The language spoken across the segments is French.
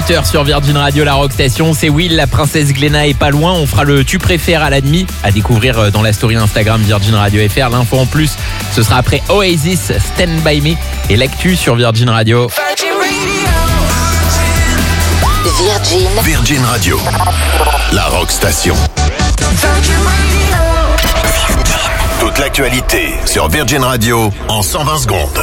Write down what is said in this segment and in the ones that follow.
18h sur Virgin Radio, la Rock Station. C'est Will, la princesse Glenna est pas loin. On fera le tu préfères à la demi à découvrir dans la story Instagram Virgin Radio FR. L'info en plus, ce sera après Oasis, Stand By Me et l'actu sur Virgin Radio. Virgin Radio, la Rock Station. Toute l'actualité sur Virgin Radio en 120 secondes.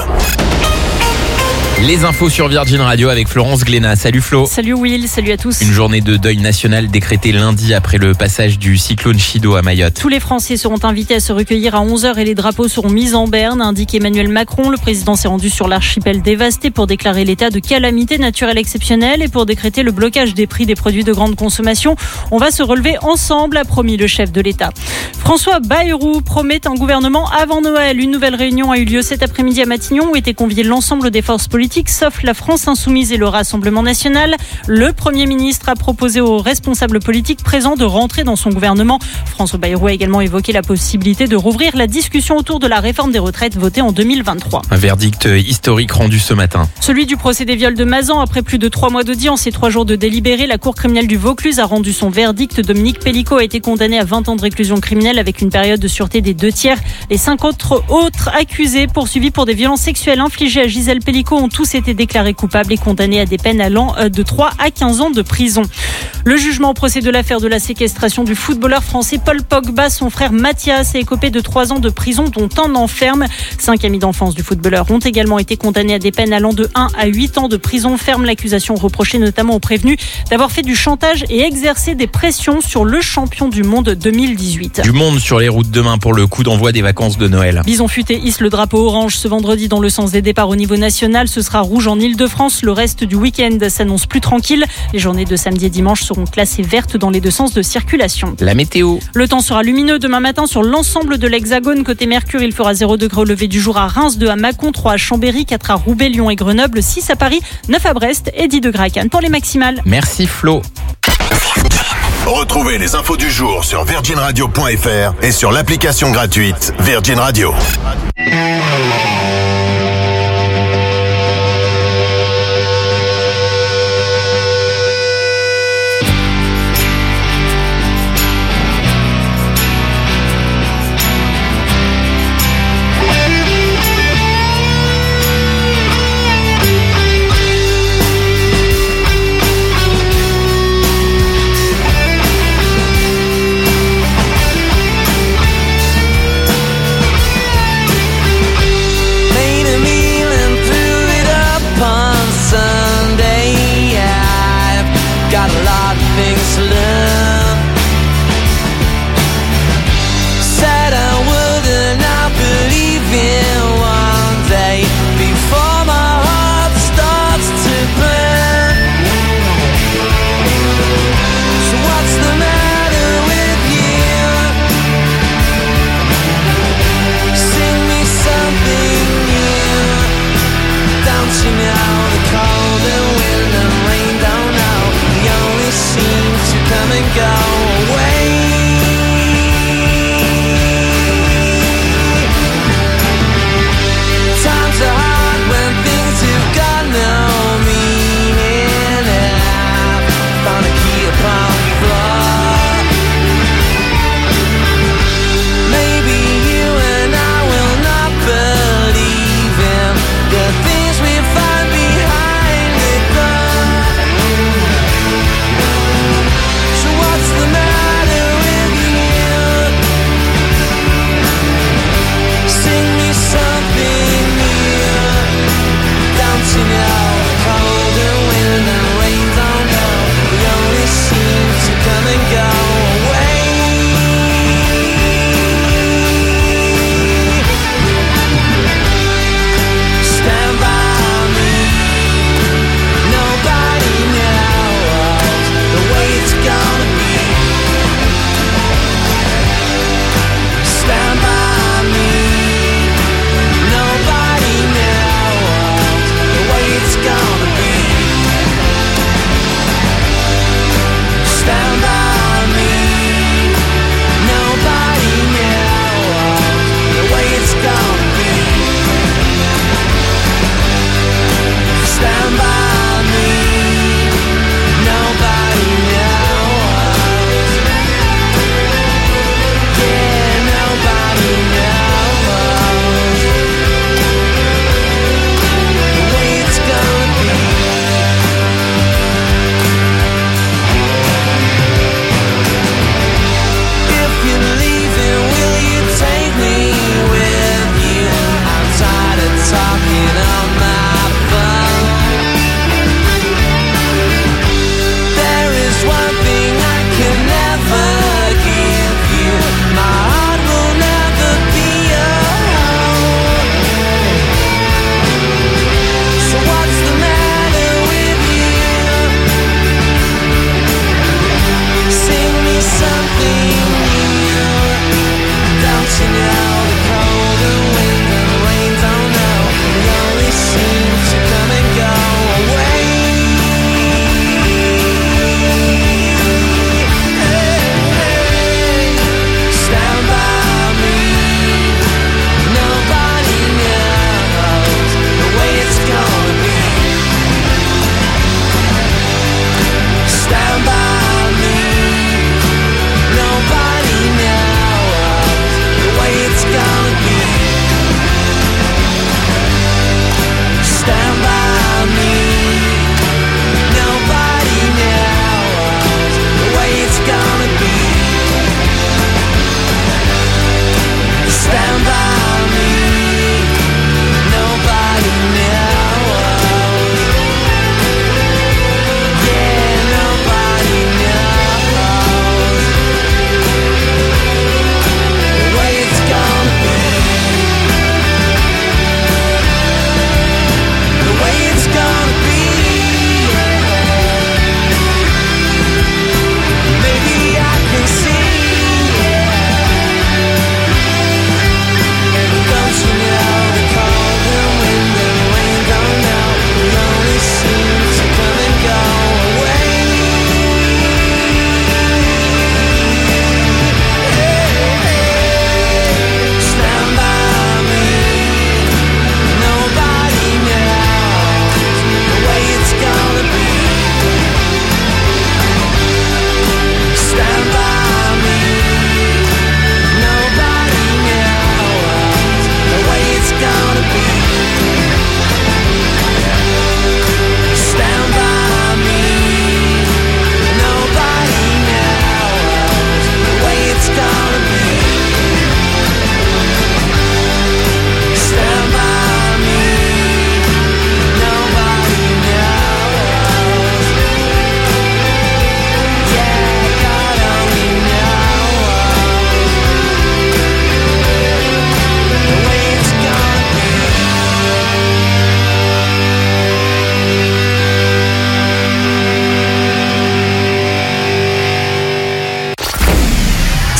Les infos sur Virgin Radio avec Florence Glenna. Salut Flo. Salut Will, salut à tous. Une journée de deuil national décrétée lundi après le passage du cyclone Chido à Mayotte. Tous les Français seront invités à se recueillir à 11h et les drapeaux seront mis en berne, indique Emmanuel Macron. Le président s'est rendu sur l'archipel dévasté pour déclarer l'état de calamité naturelle exceptionnelle et pour décréter le blocage des prix des produits de grande consommation. On va se relever ensemble, a promis le chef de l'État. François Bayrou promet un gouvernement avant Noël. Une nouvelle réunion a eu lieu cet après-midi à Matignon où étaient conviés l'ensemble des forces politiques, sauf la France Insoumise et le Rassemblement National. Le Premier ministre a proposé aux responsables politiques présents de rentrer dans son gouvernement. François Bayrou a également évoqué la possibilité de rouvrir la discussion autour de la réforme des retraites votée en 2023. Un verdict historique rendu ce matin. Celui du procès des viols de Mazan. Après plus de 3 mois d'audience et 3 jours de délibéré, la Cour criminelle du Vaucluse a rendu son verdict. Dominique Pellicot a été condamné à 20 ans de réclusion criminelle avec une période de sûreté des 2/3. Les 5 autres accusés poursuivis pour des violences sexuelles infligées à Gisèle Pellicot ont tous été déclarés coupables et condamnés à des peines allant de 3 à 15 ans de prison. Le jugement au procès de l'affaire de la séquestration du footballeur français Paul Pogba, son frère Mathias, a écopé de 3 ans de prison dont un enferme. 5 amis d'enfance du footballeur ont également été condamnés à des peines allant de 1 à 8 ans de prison ferme. L'accusation reprochait notamment aux prévenus d'avoir fait du chantage et exercé des pressions sur le champion du monde 2018. Du monde sur les routes demain pour le coup d'envoi des vacances de Noël. Bison Futé hisse le drapeau orange ce vendredi dans le sens des départs au niveau national. Ce sera rouge en Ile-de-France. Le reste du week-end s'annonce plus tranquille. Les journées de samedi et dimanche seront classées vertes dans les deux sens de circulation. La météo. Le temps sera lumineux demain matin sur l'ensemble de l'Hexagone. Côté Mercure, il fera 0 degré au lever du jour à Reims, 2 à Mâcon, 3 à Chambéry, 4 à Roubaix, Lyon et Grenoble, 6 à Paris, 9 à Brest et 10 degrés à Cannes pour les maximales. Merci Flo. Retrouvez les infos du jour sur virginradio.fr et sur l'application gratuite Virgin Radio.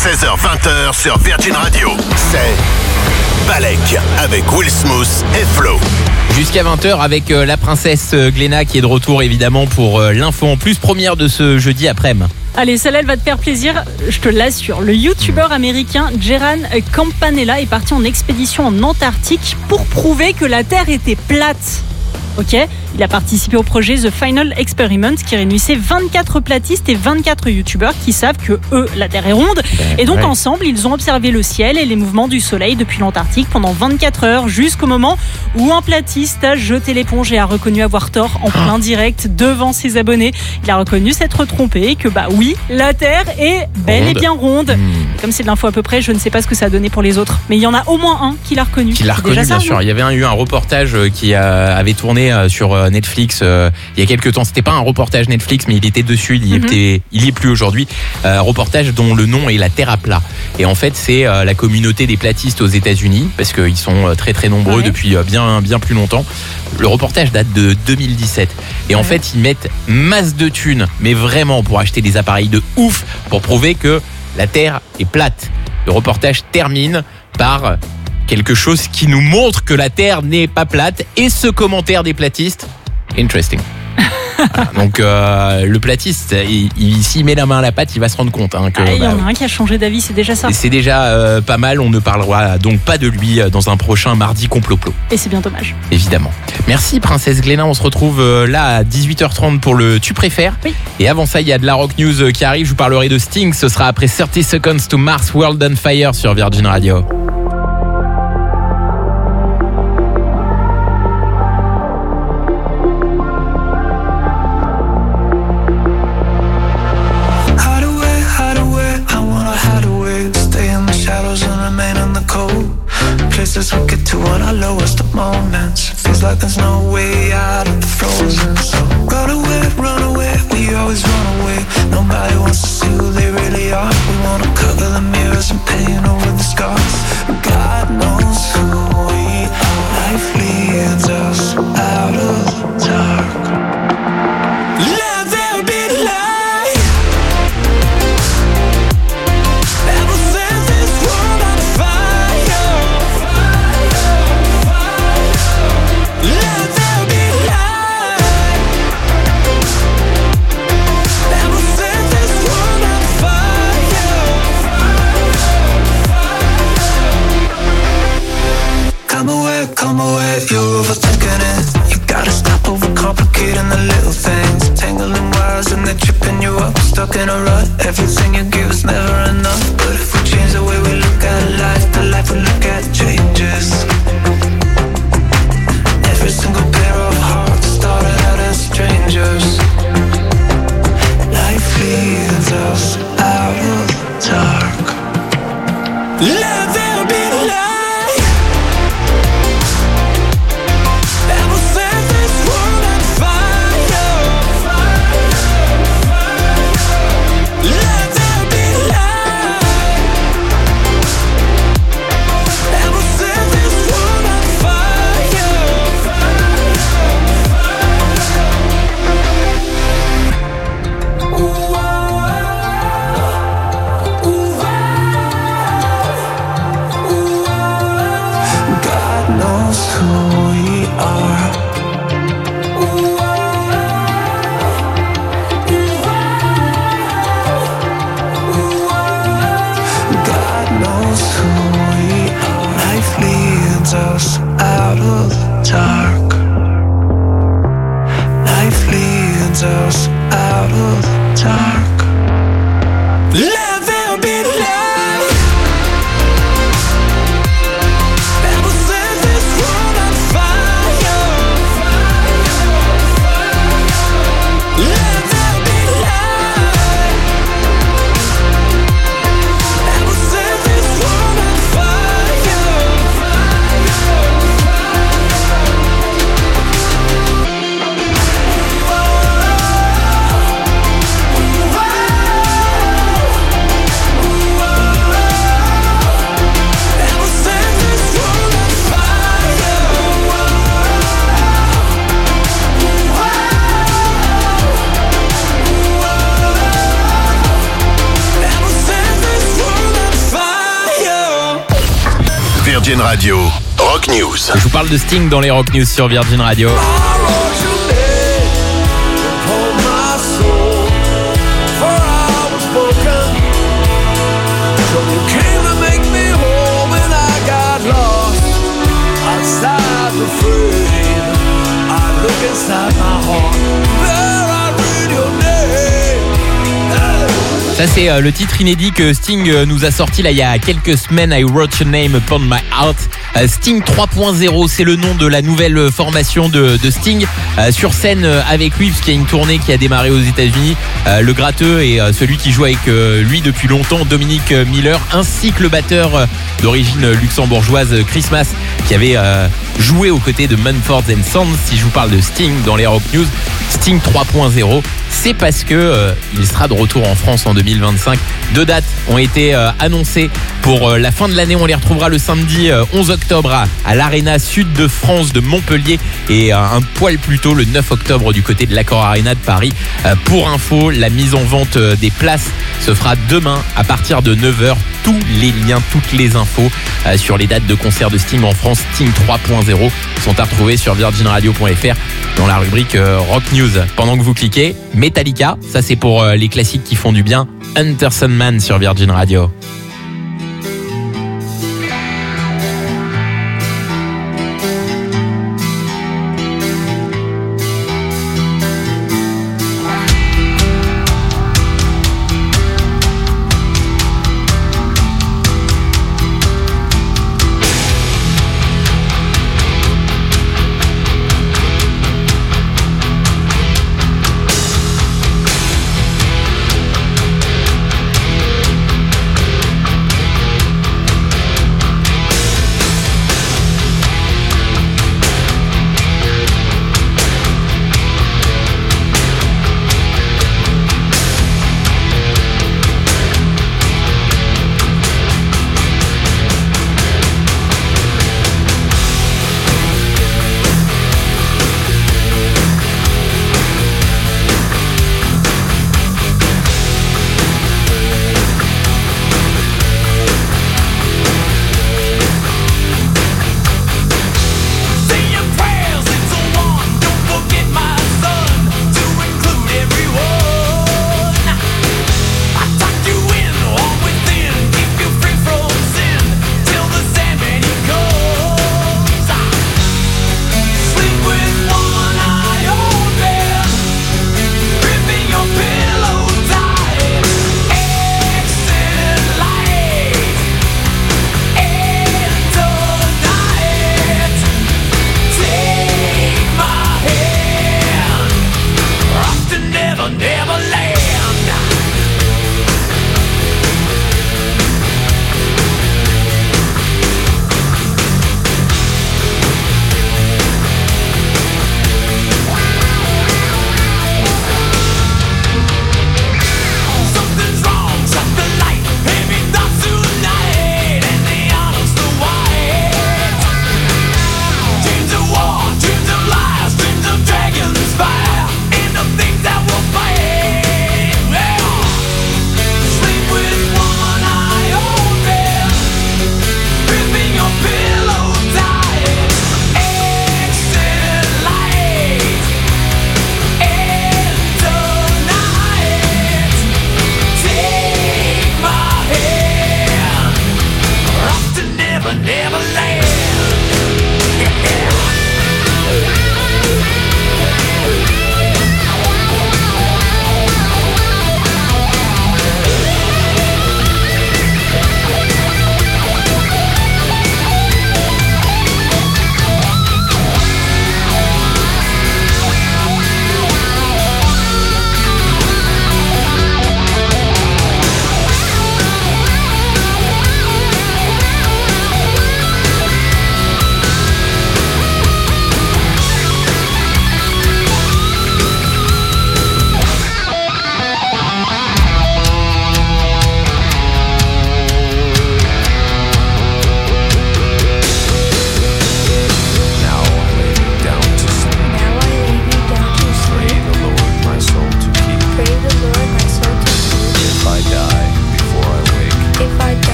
16h-20h sur Virgin Radio. C'est Balek avec Will Smith et Flo. Jusqu'à 20h avec la princesse Glenna qui est de retour évidemment pour l'info en plus, première de ce jeudi après-midi. Allez, celle-là, elle va te faire plaisir, je te l'assure. Le youtubeur américain Jeran Campanella est parti en expédition en Antarctique pour prouver que la Terre était plate. Ok, il a participé au projet The Final Experiment qui réunissait 24 platistes et 24 youtubeurs qui savent que la Terre est ronde. Et donc ensemble, ils ont observé le ciel et les mouvements du soleil depuis l'Antarctique pendant 24 heures jusqu'au moment où un platiste a jeté l'éponge et a reconnu avoir tort en plein direct devant ses abonnés. Il a reconnu s'être trompé et que oui, la Terre est bel et bien ronde. Comme c'est de l'info à peu près, je ne sais pas ce que ça a donné pour les autres. Mais il y en a au moins un qui l'a reconnu. Qui l'a reconnu, bien sûr. Il y avait eu un reportage qui avait tourné sur Netflix il y a quelques temps. C'était pas un reportage Netflix, mais il était dessus. Il y est plus aujourd'hui. Reportage dont le nom est La Terre à plat. Et en fait, c'est la communauté des platistes aux États-Unis, parce qu'ils sont très très nombreux depuis bien plus longtemps. Le reportage date de 2017. Et en fait, ils mettent masse de thunes, mais vraiment pour acheter des appareils de ouf pour prouver que la Terre est plate. Le reportage termine par quelque chose qui nous montre que la Terre n'est pas plate. Et ce commentaire des platistes, interesting. Voilà, donc le platiste, s'il met la main à la pâte, il va se rendre compte que il y en a un qui a changé d'avis, c'est déjà ça. Et c'est déjà pas mal. On ne parlera donc pas de lui dans un prochain mardi complot-plot. Et c'est bien dommage. Évidemment. Merci princesse Glenna. On se retrouve là à 18h30 pour le Tu préfères. Oui. Et avant ça, il y a de la rock news qui arrive. Je vous parlerai de Sting. Ce sera après 30 Seconds to Mars, World on Fire sur Virgin Radio. Places we get to on our lowest of moments. Feels like there's no way out of the frozen. So run away, we always run away. Nobody wants to see who they really are. We wanna cover the mirrors and paint over the scars. God knows who we are. Life leads us out of the dark. Let there be light. Come away, you're overthinking it. You gotta stop overcomplicating the little things. Tangling wires and they're tripping you up. Stuck in a rut, everything you give is never enough. But if we change the way we look at life, the life we look at changes. Every single pair of hearts started out as strangers. Life leads us out of the dark. Let there be light. Virgin Radio, Rock News. Je vous parle de Sting dans les Rock News sur Virgin Radio. Ça c'est le titre inédit que Sting nous a sorti là il y a quelques semaines. I wrote your name upon my heart. Sting 3.0, c'est le nom de la nouvelle formation de Sting. Sur scène avec lui, puisqu'il y a une tournée qui a démarré aux États-Unis. Le gratteux et celui qui joue avec lui depuis longtemps, Dominic Miller, ainsi que le batteur d'origine luxembourgeoise Christmas, qui avait joué aux côtés de Mumford & Sons. Si je vous parle de Sting dans les Rock News, Sting 3.0, c'est parce que il sera de retour en France en 2025. 2 dates ont été annoncées pour la fin de l'année. On les retrouvera le samedi 11 octobre à l'Arena Sud de France de Montpellier et un poil plus tôt le 9 octobre du côté de l'Accor Arena de Paris. Pour info, la mise en vente des places se fera demain à partir de 9h. Tous les liens, toutes les infos sur les dates de concert de Sting en France, Sting 3.0, sont à retrouver sur virginradio.fr dans la rubrique Rock News. Pendant que vous cliquez, Metallica, ça c'est pour les classiques qui font du bien, Enter Sandman sur Virgin Radio.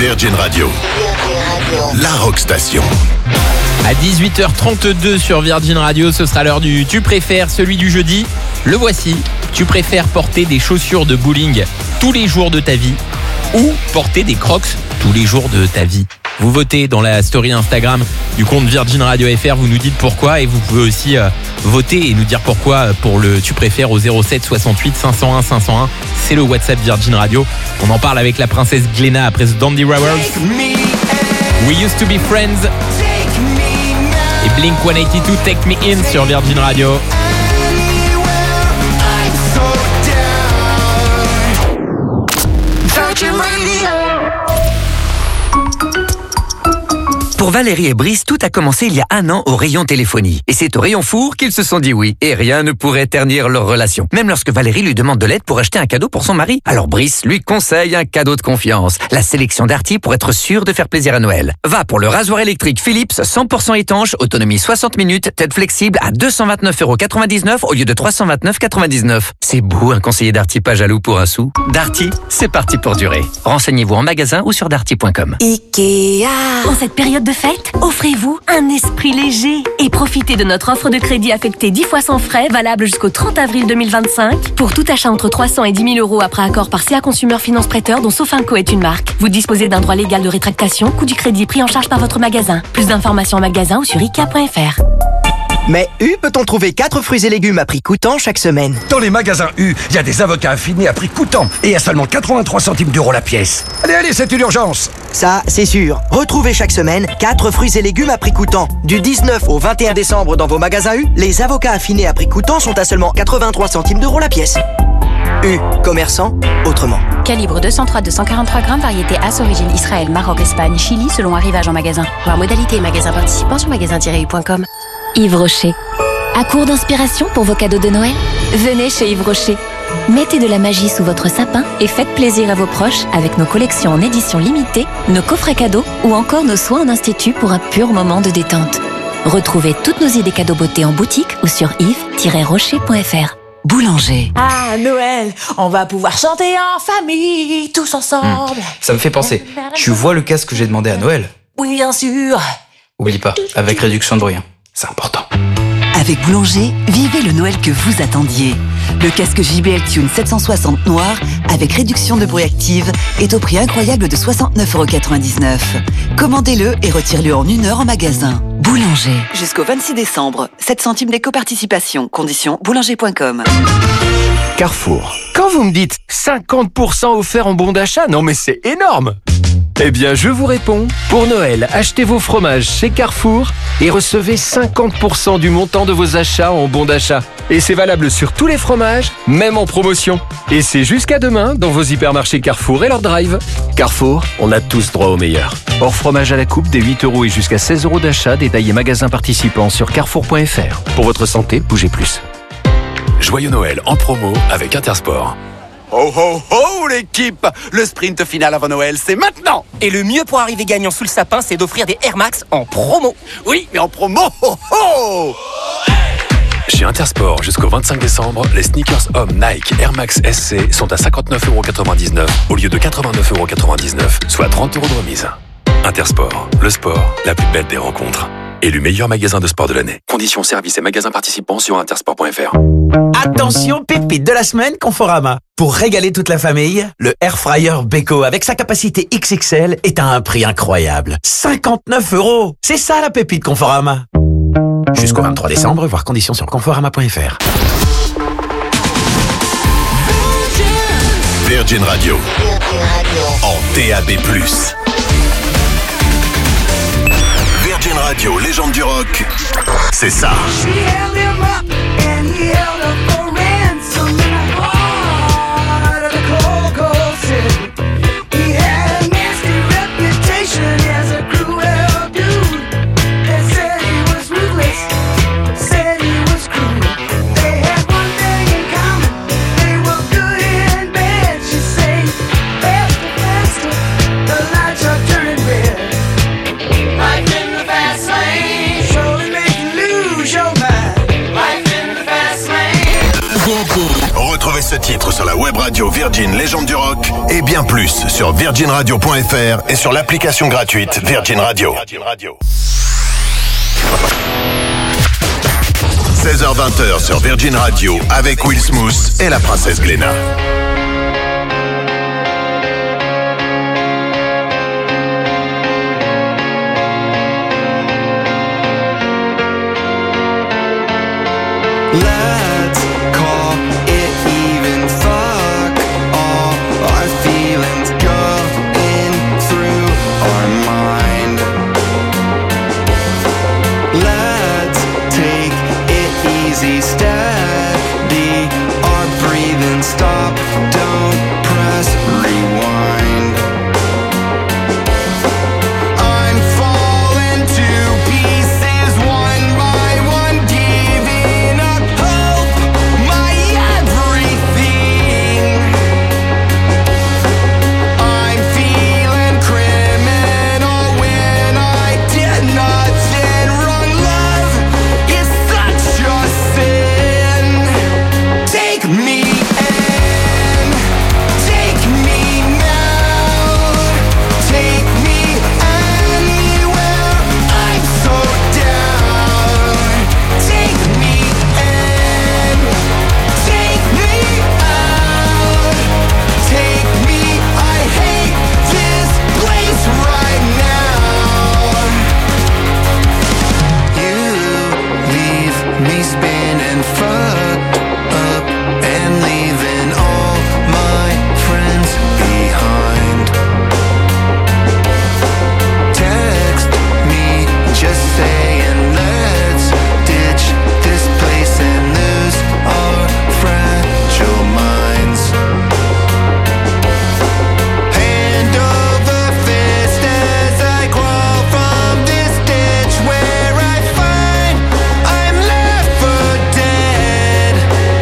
Virgin Radio. La Rock Station. À 18h32 sur Virgin Radio, ce sera l'heure du Tu préfères, celui du jeudi. Le voici. Tu préfères porter des chaussures de bowling tous les jours de ta vie ou porter des Crocs tous les jours de ta vie? Vous votez dans la story Instagram du compte Virgin Radio FR, vous nous dites pourquoi et vous pouvez aussi voter et nous dire pourquoi pour le Tu préfères au 07 68 501 501. C'est le WhatsApp Virgin Radio. On en parle avec la princesse Glenna après The Dandy Rivers. We Used to Be Friends et Blink 182 Take Me In sur Virgin Radio. Pour Valérie et Brice, tout a commencé il y a 1 an au rayon téléphonie. Et c'est au rayon four qu'ils se sont dit oui. Et rien ne pourrait ternir leur relation. Même lorsque Valérie lui demande de l'aide pour acheter un cadeau pour son mari. Alors Brice lui conseille un cadeau de confiance. La sélection Darty pour être sûr de faire plaisir à Noël. Va pour le rasoir électrique Philips 100% étanche, autonomie 60 minutes, tête flexible à 229,99€ au lieu de 329,99€. C'est beau un conseiller Darty pas jaloux pour un sou. Darty, c'est parti pour durer. Renseignez-vous en magasin ou sur darty.com. Ikea. En cette période de fête, offrez-vous un esprit léger et profitez de notre offre de crédit affectée 10 fois sans frais, valable jusqu'au 30 avril 2025. Pour tout achat entre 300 et 10 000 € après accord par CA Consumer Finance Prêteur, dont Sofinco est une marque. Vous disposez d'un droit légal de rétractation, coût du crédit pris en charge par votre magasin. Plus d'informations en magasin ou sur Ikea.fr. Mais U peut-on trouver 4 fruits et légumes à prix coûtant chaque semaine? Dans les magasins U, il y a des avocats affinés à prix coûtant et à seulement 83 centimes d'euros la pièce. Allez, c'est une urgence. Ça, c'est sûr. Retrouvez chaque semaine 4 fruits et légumes à prix coûtant. Du 19 au 21 décembre dans vos magasins U, les avocats affinés à prix coûtant sont à seulement 83 centimes d'euros la pièce. U, commerçant, autrement. Calibre 203-243 grammes, variété As, origine Israël, Maroc, Espagne, Chili, selon arrivage en magasin. Voir modalité et magasin participant sur magasin-u.com. Yves Rocher. À court d'inspiration pour vos cadeaux de Noël? Venez chez Yves Rocher. Mettez de la magie sous votre sapin et faites plaisir à vos proches avec nos collections en édition limitée, nos coffrets cadeaux ou encore nos soins en institut pour un pur moment de détente. Retrouvez toutes nos idées cadeaux beauté en boutique ou sur yves-rocher.fr. Boulanger. Ah, Noël, on va pouvoir chanter en famille, tous ensemble. Ça me fait penser. Tu vois le casque que j'ai demandé à Noël? Oui, bien sûr. Oublie pas, avec réduction de bruit. C'est important. Avec Boulanger, vivez le Noël que vous attendiez. Le casque JBL Tune 760 noir, avec réduction de bruit active, est au prix incroyable de 69,99€. Commandez-le et retirez-le en 1 heure en magasin. Boulanger. Jusqu'au 26 décembre, 7 centimes d'éco-participation. Conditions boulanger.com. Carrefour. Quand vous me dites 50% offert en bon d'achat, non mais c'est énorme! Eh bien, je vous réponds. Pour Noël, achetez vos fromages chez Carrefour et recevez 50% du montant de vos achats en bon d'achat. Et c'est valable sur tous les fromages, même en promotion. Et c'est jusqu'à demain dans vos hypermarchés Carrefour et leur drive. Carrefour, on a tous droit au meilleur. Hors fromage à la coupe, des 8€ et jusqu'à 16€ d'achat, détaillé magasin participant sur carrefour.fr. Pour votre santé, bougez plus. Joyeux Noël en promo avec Intersport. Ho ho ho l'équipe! Le sprint final avant Noël, c'est maintenant! Et le mieux pour arriver gagnant sous le sapin, c'est d'offrir des Air Max en promo. Oui, mais en promo, ho ho! Chez Intersport, jusqu'au 25 décembre, les sneakers hommes Nike Air Max SC sont à 59,99€ au lieu de 89,99€, soit 30€ de remise. Intersport, le sport, la plus belle des rencontres. Élu meilleur magasin de sport de l'année. Conditions, services et magasins participants sur intersport.fr. Attention, pépite de la semaine Conforama. Pour régaler toute la famille, le Air Fryer Beko avec sa capacité XXL est à un prix incroyable. 59€. C'est ça la pépite Conforama. Jusqu'au 23 décembre, voir conditions sur conforama.fr. Virgin Radio. En DAB+. Virgin Radio, légende du rock, c'est ça. sur la web radio Virgin Légende du Rock et bien plus sur virginradio.fr et sur l'application gratuite Virgin Radio. 16h-20h sur Virgin Radio avec Will Smooth et la princesse Glenna. Let's call it even. Fuck all our feelings going through our mind. Let's take it easy, steady our breathing. Stop, don't press rewind. I'm falling to pieces one by one, giving up hope, my everything. I'm feeling criminal when I did nothing wrong. Love is such a sin. Take me in, take me now, take me anywhere. I'm so down. Take me in, take me out, take me. I hate this place right now. You leave me spinning, fucked up and leaving all my friends behind. Text me just saying let's ditch this place and lose our fragile minds. Hand over fist as I crawl from this ditch where I find I'm left for dead.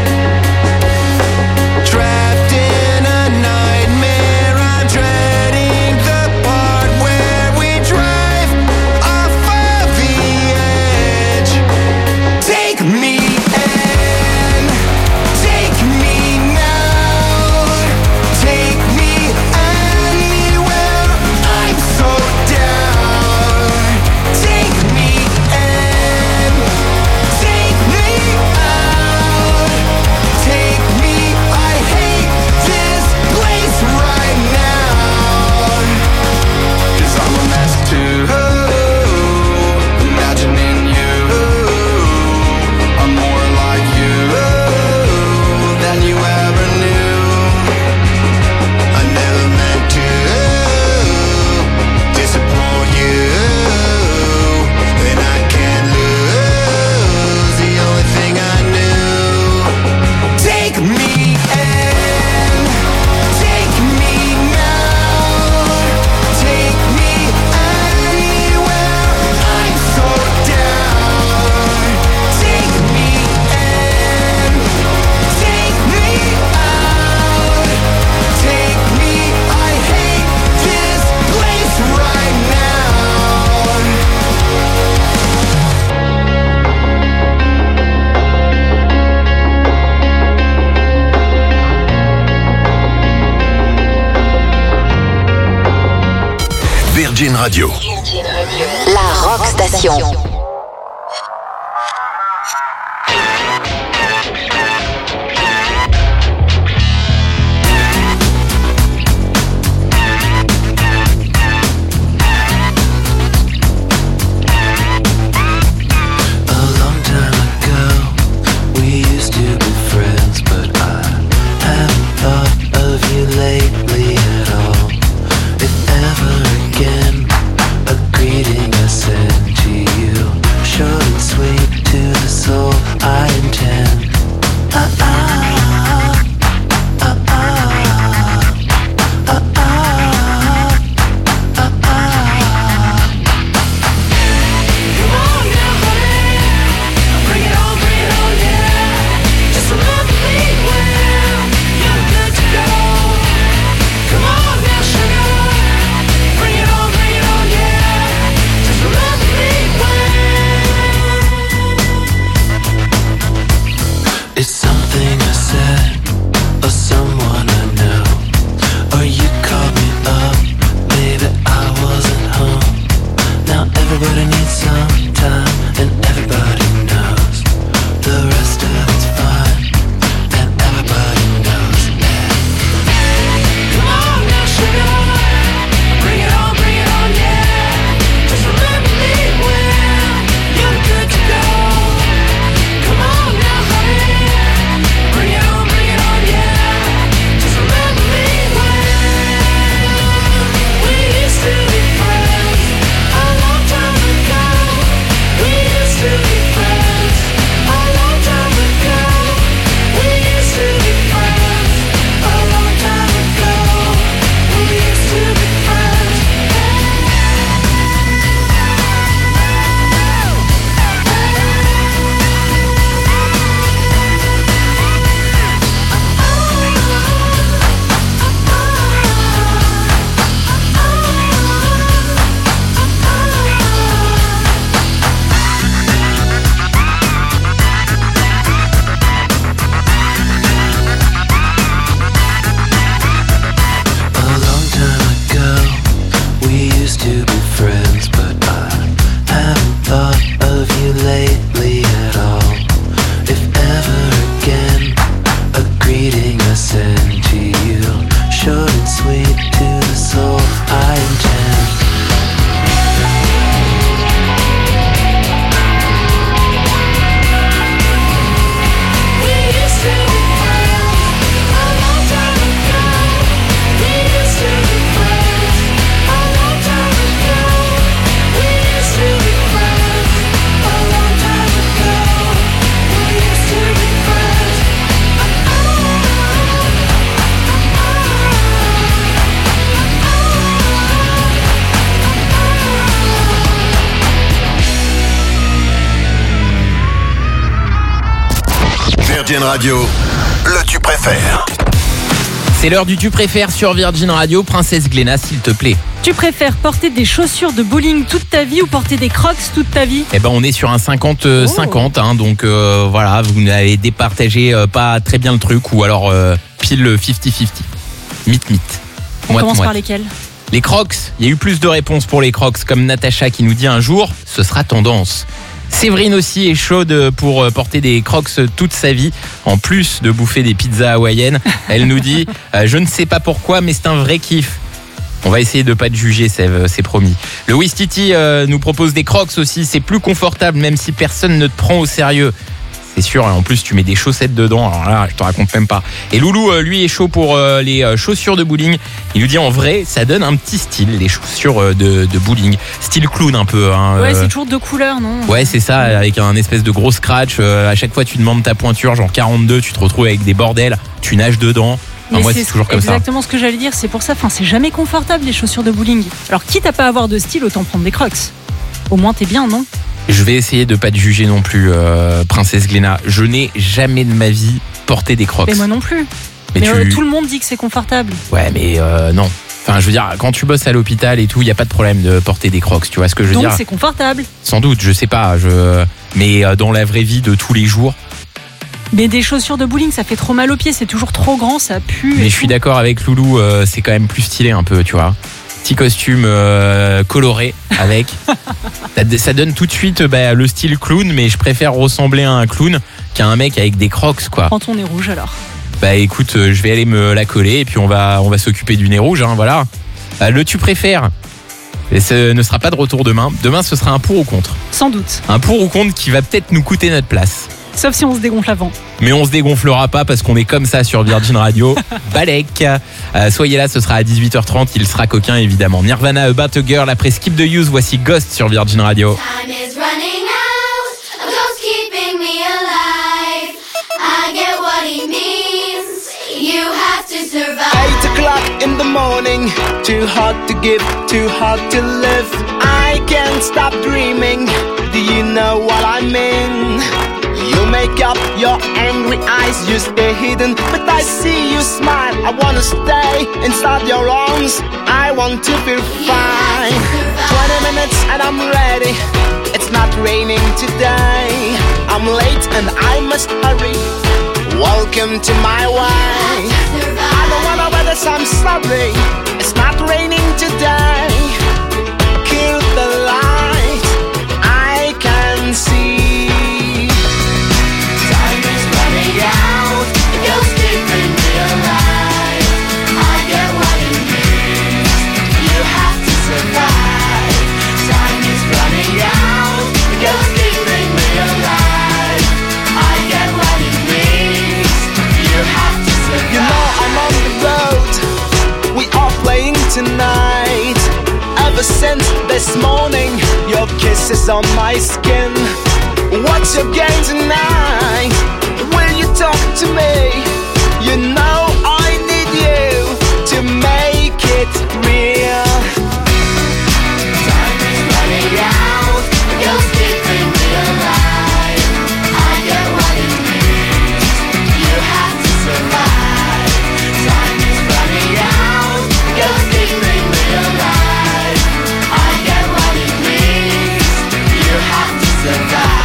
Trapped in a nightmare, I'm dreading the part where we drive off of the edge. Take me in, take me now, take me anywhere. I'm so down. Take me in, take me out, take me. I hate this place right now. 'Cause I'm a mess too. Imagining you, I'm more like you than you ever knew. I never meant to disappoint you, and I can't lose the only thing I knew. Take me in, take me now, take me anywhere. I'm so down. Take me in, take me out, take me. I hate this place right now. Virgin Radio. La Rock Station. A long time ago, we used to be friends, but I haven't thought of you lately at all. If ever again, a greeting I send to you. Virgin Radio, le tu préfères. C'est l'heure du tu préfères sur Virgin Radio. Princesse Gléna, s'il te plaît. Tu préfères porter des chaussures de bowling toute ta vie ou porter des crocs toute ta vie ? Eh ben, on est sur un 50-50, hein, donc voilà, vous n'avez départagé pas très bien le truc, ou alors pile 50-50. Mythe. On commence par lesquels ? Les crocs, il y a eu plus de réponses pour les crocs, comme Natacha qui nous dit un jour, ce sera tendance. Séverine aussi est chaude pour porter des crocs toute sa vie, en plus de bouffer des pizzas hawaïennes. Elle nous dit, je ne sais pas pourquoi, mais c'est un vrai kiff. On va essayer de pas te juger, Sève, c'est promis. Le Wistiti nous propose des crocs aussi, c'est plus confortable même si personne ne te prend au sérieux. C'est sûr, et en plus tu mets des chaussettes dedans, alors là je te raconte même pas. Et Loulou, lui, est chaud pour les chaussures de bowling. Il nous dit en vrai, ça donne un petit style, les chaussures de bowling. Style clown un peu. Hein, ouais, c'est toujours deux couleurs, non ? Ouais, c'est ça, avec un espèce de gros scratch. À chaque fois tu demandes ta pointure, genre 42, tu te retrouves avec des bordels, tu nages dedans. Enfin, moi, c'est toujours comme ça. Exactement ce que j'allais dire, c'est pour ça, c'est jamais confortable les chaussures de bowling. Alors quitte à pas avoir de style, autant prendre des crocs. Au moins t'es bien, non ? Je vais essayer de pas te juger non plus, Princesse Gléna. Je n'ai jamais de ma vie porté des crocs. Mais moi non plus. Mais tout le monde dit que c'est confortable. Ouais, mais non. Enfin, je veux dire, quand tu bosses à l'hôpital et tout, il n'y a pas de problème de porter des crocs, tu vois ce que je veux dire ? Donc c'est confortable. Sans doute, je sais pas. Mais dans la vraie vie de tous les jours. Mais des chaussures de bowling, ça fait trop mal aux pieds, c'est toujours trop grand, ça pue. Mais je suis d'accord avec Loulou, c'est quand même plus stylé un peu, tu vois. Petit costume coloré avec. Ça donne tout de suite le style clown, mais je préfère ressembler à un clown qu'à un mec avec des crocs, quoi. Prends ton nez rouge alors. Bah écoute, je vais aller me la coller et puis on va s'occuper du nez rouge, hein, voilà. Le tu préfères, et ce ne sera pas de retour demain. Demain, ce sera un pour ou contre. Sans doute. Un pour ou contre qui va peut-être nous coûter notre place. Sauf si on se dégonfle avant. Mais on se dégonflera pas parce qu'on est comme ça sur Virgin Radio. Balek. Soyez là, ce sera à 18h30. Il sera coquin évidemment. Nirvana, About a Girl. Après Skip the Use, voici Ghost sur Virgin Radio. Time is running out, a ghost keeping me alive. I get what he means, you have to survive. 8 o'clock in the morning, too hard to give, too hard to live. I can't stop dreaming, do you know what I mean? You make up your angry eyes, you stay hidden, but I see you smile. I wanna stay inside your arms, I want to feel fine. 20 minutes and I'm ready, it's not raining today. I'm late and I must hurry, welcome to my way. I don't wanna wear this, I'm sorry, it's not raining today. Kill the light, I can see. Out, the ghost keeping me alive. I get what it means, you have to survive. Time is running out, the ghost keeping me alive. I get what it means, you have to survive. You know I'm on the road, we are playing tonight. Ever since this morning, your kiss is on my skin. What's your game tonight? Will you talk to me? You know I need you to make it real. Time is running out, the ghost keeping me alive. I get what it means, you have to survive. Time is running out, the ghost keeping me alive. I get what it means, you have to survive.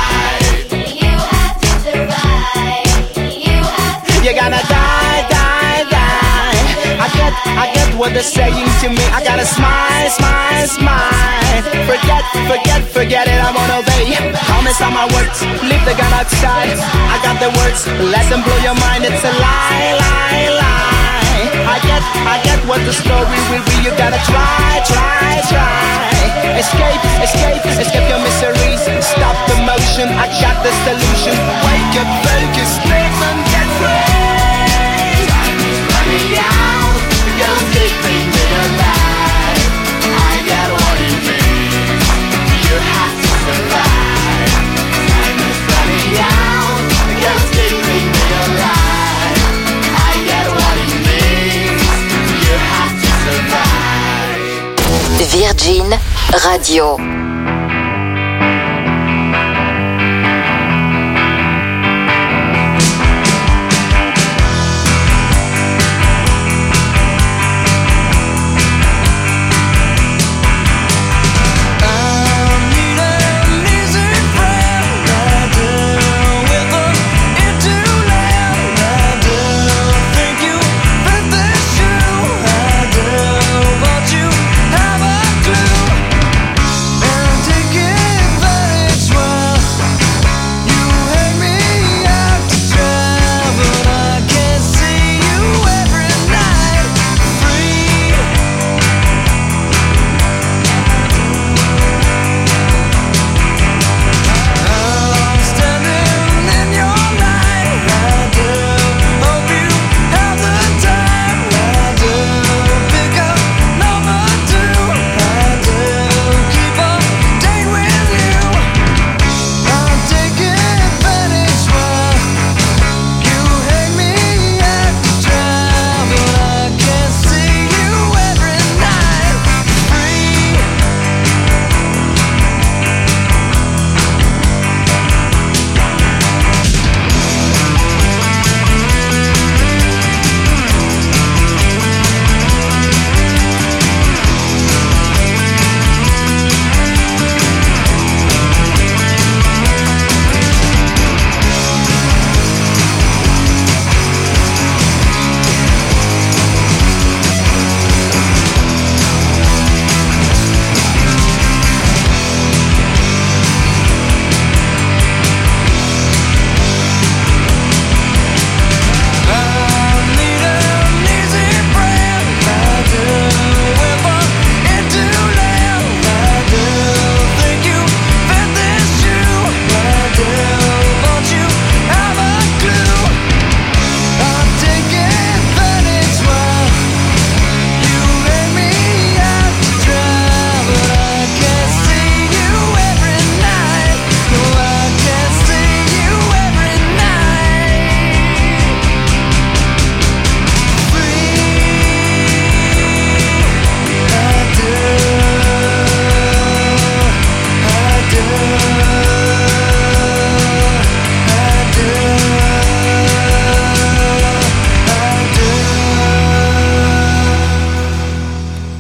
You're gonna die, die, die. I get what they're saying to me. I gotta smile, smile, smile. Forget it, I'm on obey. Promise on my words, leave the gun outside. I got the words, let them blow your mind. It's a lie, lie, lie. I get what the story will be. You gotta try, try, try. Escape your miseries. Stop the motion, I got the solution. Wake up, focus, live and get free. Time is running out, the ghost keeping me alive. I get what it means, you have to survive. Time is running out, the ghost keeping me alive. I get what it means, you have to survive. Virgin Radio.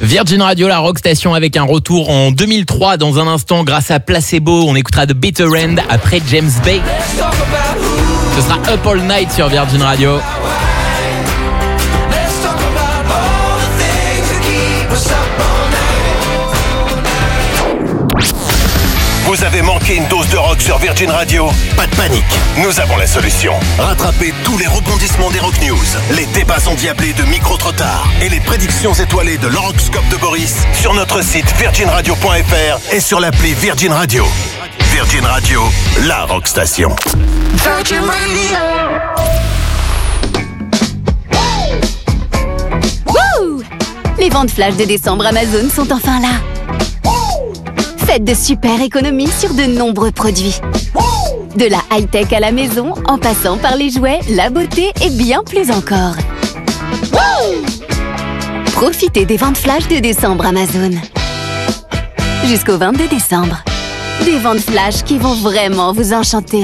Virgin Radio, la rock station avec un retour en 2003 dans un instant grâce à Placebo. On écoutera The Bitter End après James Bay. Ce sera Up All Night sur Virgin Radio. Vous avez manqué une dose de rock sur Virgin Radio? Pas de panique, nous avons la solution. Rattrapez tous les rebondissements des Rock News, les débats endiablés de Micro Trottard et les prédictions étoilées de l'horoscope de Boris sur notre site virginradio.fr et sur l'appli Virgin Radio. Virgin Radio, la rock station. Virgin Radio. Wouh! Les ventes flash de décembre Amazon sont enfin là. Faites de super économies sur de nombreux produits. De la high-tech à la maison, en passant par les jouets, la beauté et bien plus encore. Profitez des ventes flash de décembre Amazon. Jusqu'au 22 décembre. Des ventes flash qui vont vraiment vous enchanter.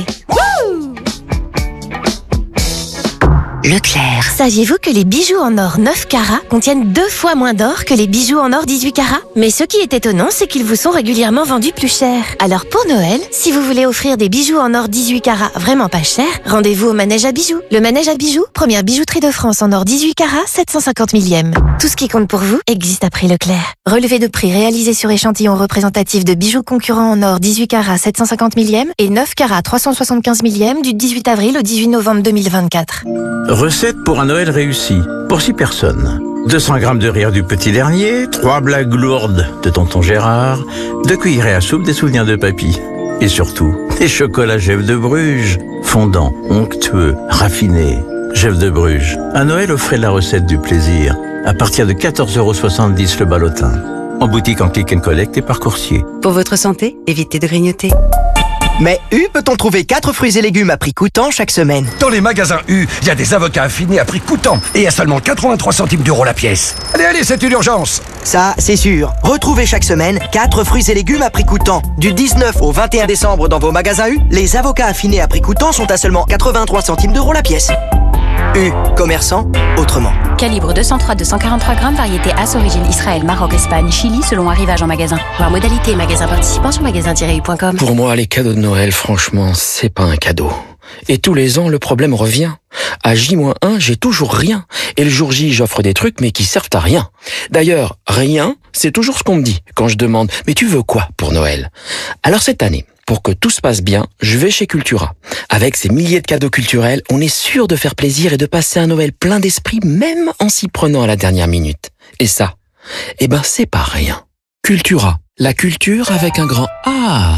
Leclerc. Saviez-vous que les bijoux en or 9 carats contiennent 2 fois moins d'or que les bijoux en or 18 carats? Mais ce qui est étonnant, c'est qu'ils vous sont régulièrement vendus plus cher. Alors pour Noël, si vous voulez offrir des bijoux en or 18 carats vraiment pas cher, rendez-vous au Manège à bijoux. Le Manège à bijoux, première bijouterie de France en or 18 carats, 750 millième. Tout ce qui compte pour vous existe à prix Leclerc. Relevé de prix réalisé sur échantillon représentatif de bijoux concurrents en or 18 carats, 750 millième et 9 carats, 375 millième du 18 avril au 18 novembre 2024. Recette pour un Noël réussi, pour 6 personnes. 200 grammes de rire du petit dernier, 3 blagues lourdes de tonton Gérard, 2 cuillerées à soupe des souvenirs de papy. Et surtout, des chocolats Gev de Bruges, fondants, onctueux, raffinés. Gev de Bruges. Un Noël offrait la recette du plaisir, à partir de 14,70 € le ballotin. En boutique en click and collect et par coursier. Pour votre santé, évitez de grignoter. Mais U peut-on trouver 4 fruits et légumes à prix coûtant chaque semaine? Dans les magasins U, il y a des avocats affinés à prix coûtant et à seulement 83 centimes d'euros la pièce. Allez, c'est une urgence. Ça, c'est sûr. Retrouvez chaque semaine 4 fruits et légumes à prix coûtant. Du 19 au 21 décembre dans vos magasins U, les avocats affinés à prix coûtant sont à seulement 83 centimes d'euros la pièce. U, commerçant autrement. Calibre 203-243 grammes, variété As, origine Israël, Maroc, Espagne, Chili, selon arrivage en magasin. Voir modalité et magasin participant sur magasin-u.com. Pour moi, les cadeaux de Noël, franchement, c'est pas un cadeau. Et tous les ans, le problème revient. À J-1, j'ai toujours rien. Et le jour J, j'offre des trucs, mais qui servent à rien. D'ailleurs, rien, c'est toujours ce qu'on me dit quand je demande « Mais tu veux quoi pour Noël ?» Alors cette année, pour que tout se passe bien, je vais chez Cultura. Avec ces milliers de cadeaux culturels, on est sûr de faire plaisir et de passer un Noël plein d'esprit, même en s'y prenant à la dernière minute. Et ça, c'est pas rien. Cultura, la culture avec un grand A.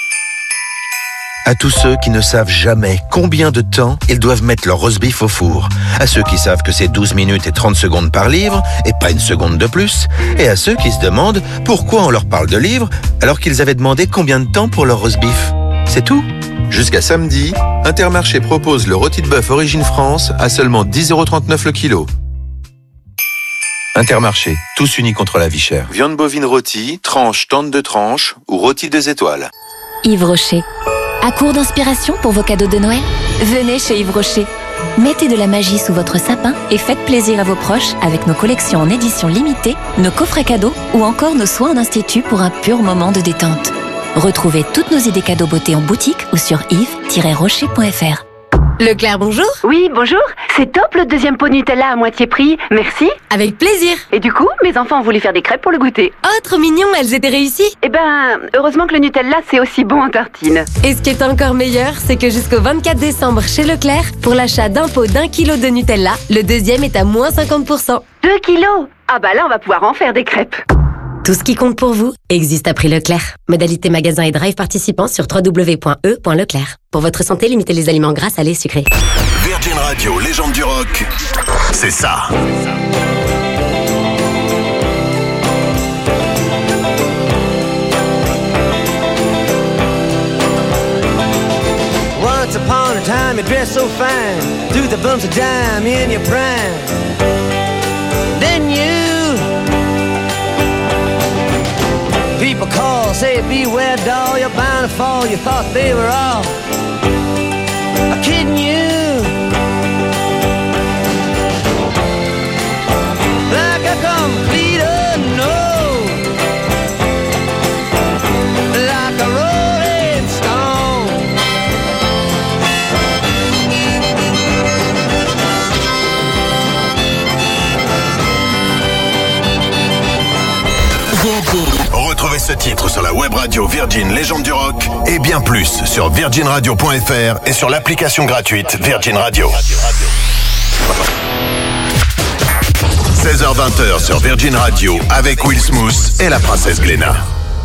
À tous ceux qui ne savent jamais combien de temps ils doivent mettre leur roast beef au four. À ceux qui savent que c'est 12 minutes et 30 secondes par livre, et pas une seconde de plus. Et à ceux qui se demandent pourquoi on leur parle de livres, alors qu'ils avaient demandé combien de temps pour leur roast beef. C'est tout. Jusqu'à samedi, Intermarché propose le rôti de bœuf Origine France à seulement 10,39 € le kilo. Intermarché, tous unis contre la vie chère. Viande bovine rôtie, tranche tente de tranche ou rôti 2 étoiles. Yves Rocher. À court d'inspiration pour vos cadeaux de Noël? Venez chez Yves Rocher. Mettez de la magie sous votre sapin et faites plaisir à vos proches avec nos collections en édition limitée, nos coffrets cadeaux ou encore nos soins en institut pour un pur moment de détente. Retrouvez toutes nos idées cadeaux beauté en boutique ou sur yves-rocher.fr. Leclerc, bonjour. Oui, bonjour. C'est top le deuxième pot Nutella à moitié prix. Merci. Avec plaisir. Et du coup, mes enfants ont voulu faire des crêpes pour le goûter. Oh, trop mignon, elles étaient réussies. Eh ben, heureusement que le Nutella, c'est aussi bon en tartine. Et ce qui est encore meilleur, c'est que jusqu'au 24 décembre chez Leclerc, pour l'achat d'un pot d'1 kilo de Nutella, le deuxième est à moins 50%. 2 kilos? Ah bah là, on va pouvoir en faire des crêpes. Tout ce qui compte pour vous existe à prix Leclerc. Modalité magasin et drive participants sur www.e.leclerc. Pour votre santé, limitez les aliments gras, salés, sucrés. Virgin Radio, légende du rock, c'est ça. Once upon a time you dressed so fine, threw the bumps of dime in your prime. Then people call, say beware doll, you're bound to fall. You thought they were all kidding you, like a complete unknown. ce titre sur la web radio Virgin Légende du Rock et bien plus sur virginradio.fr et sur l'application gratuite Virgin Radio. 16h-20h sur Virgin Radio avec Will Smooth et la princesse Glenna.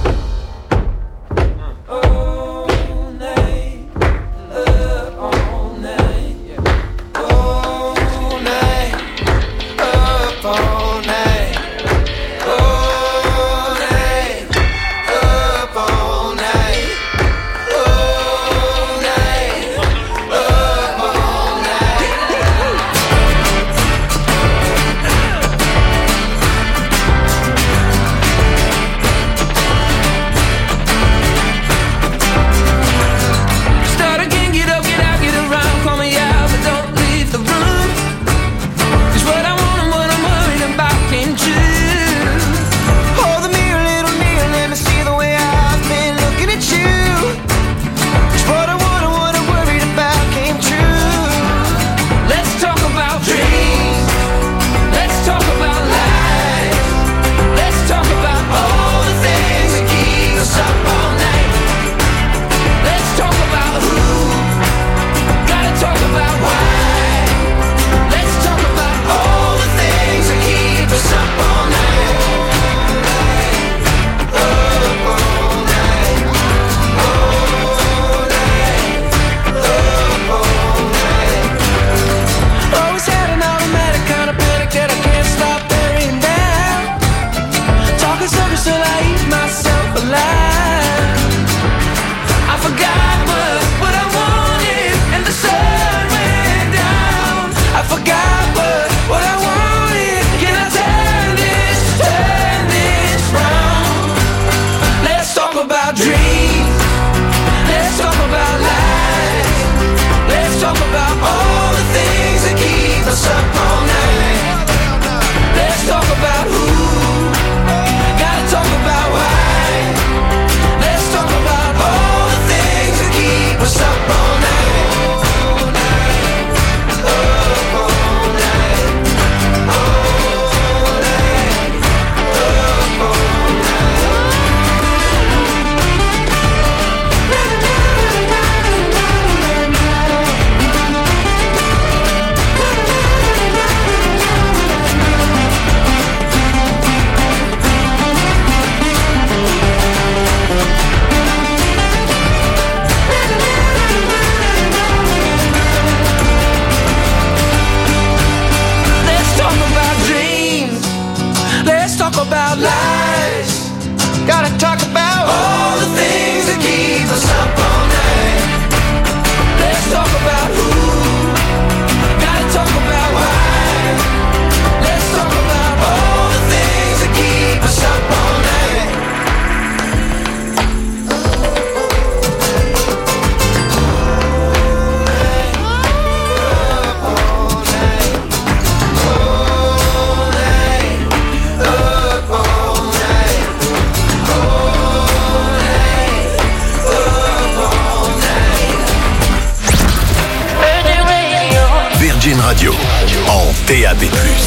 Radio en DAB+.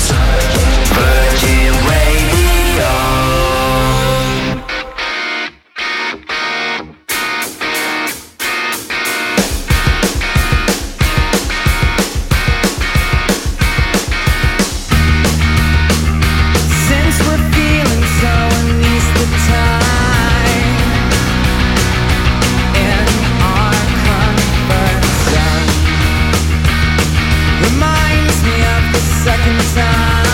Virgin Radio. Reminds me of the second time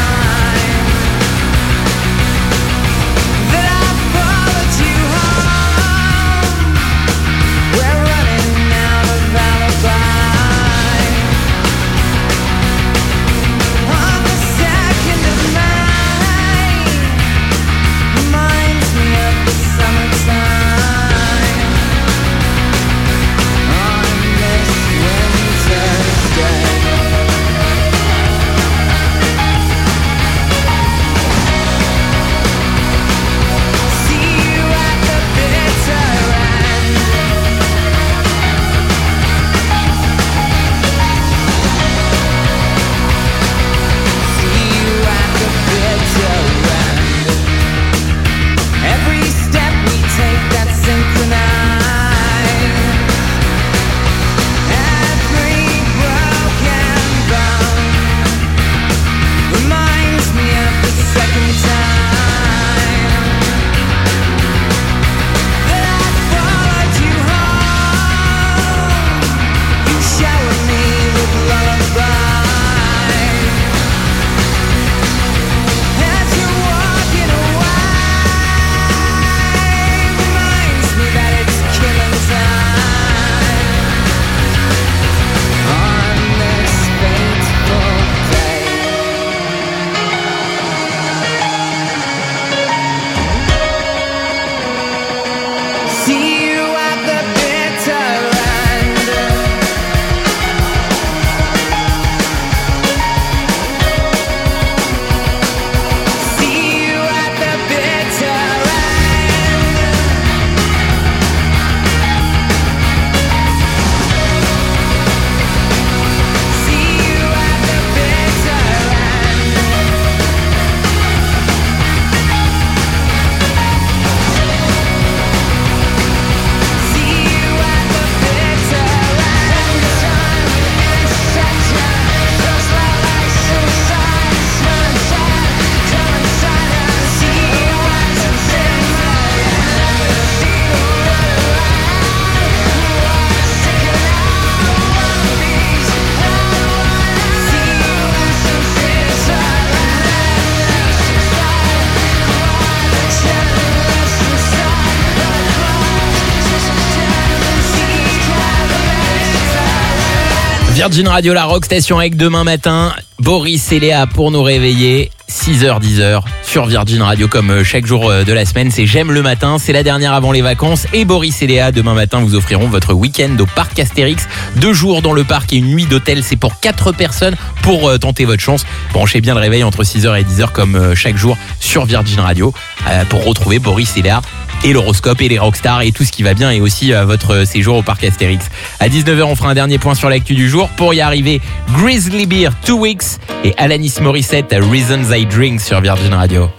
Virgin Radio, la Rock Station avec demain matin Boris et Léa pour nous réveiller. 6h, 10h sur Virgin Radio comme chaque jour de la semaine. C'est J'aime le matin, c'est la dernière avant les vacances. Et Boris et Léa, demain matin, vous offriront votre week-end au parc Astérix. 2 jours dans le parc et une nuit d'hôtel. C'est pour 4 personnes pour tenter votre chance. Branchez bien le réveil entre 6h et 10h comme chaque jour sur Virgin Radio pour retrouver Boris et Léa et l'horoscope et les rockstars et tout ce qui va bien et aussi votre séjour au parc Astérix. À 19h, on fera un dernier point sur l'actu du jour. Pour y arriver, Grizzly Bear, 2 Weeks et Alanis Morissette, Reasons I Drink sur Virgin Radio.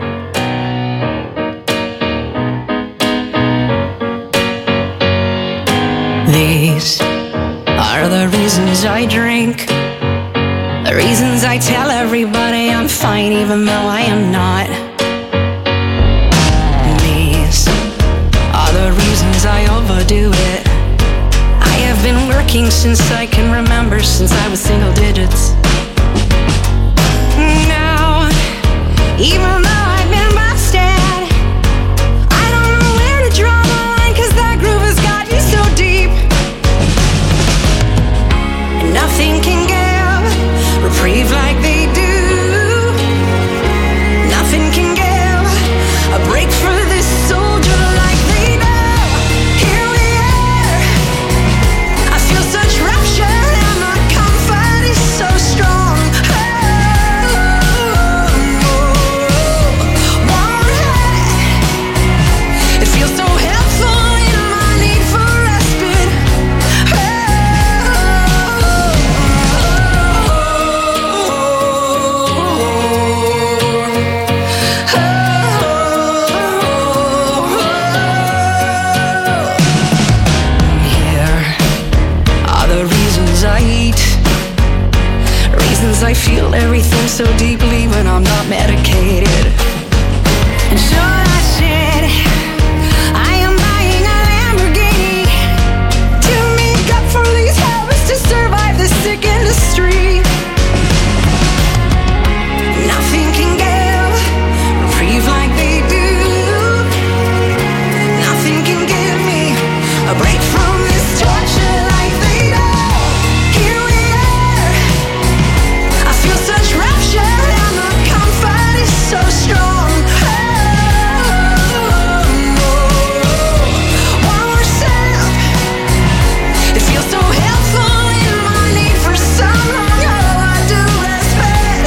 These are the reasons I drink, the reasons I tell everybody I'm fine even though I am not. These are the reasons I overdo it. I have been working since I can remember, since I was single digits. Now, even though I've been busted, I don't know where to draw the line, 'cause that groove has got me so deep. And nothing can give reprieve like they do. Nothing can give a break for this soldier like they do. Here we are, I feel such rapture and my comfort is so strong. It feels so helpful in my need for respite. Here are the reasons I eat, reasons I feel everything so deeply when I'm not medicated. And sure I said I am buying a Lamborghini to make up for these habits, to survive this sick industry. Nothing can give reprieve like they do. Nothing can give me a break from this torture like they do. Here we are, I feel such rapture and my comfort is so strong. One more step, it feels so helpful in my need for someone. Oh, I do respect.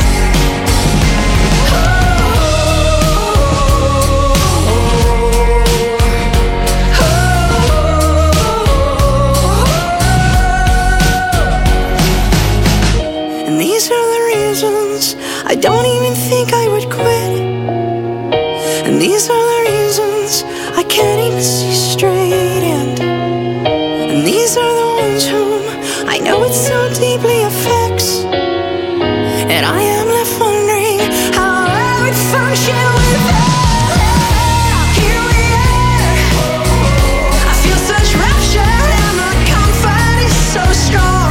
And these are the reasons I don't even think I would quit. And these are the reasons I can't even see straight. And these are the ones whom I know it so deeply affects. And I am left wondering how I would function without. Here we are, I feel such rapture and my comfort is so strong.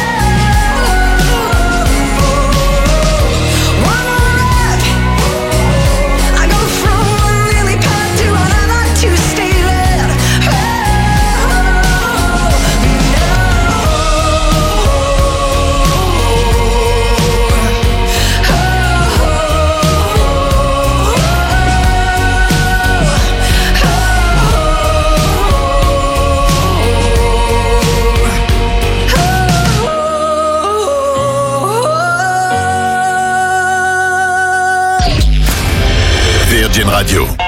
One more rep, I go from one lily pad to another to stay lit. Virgin Radio.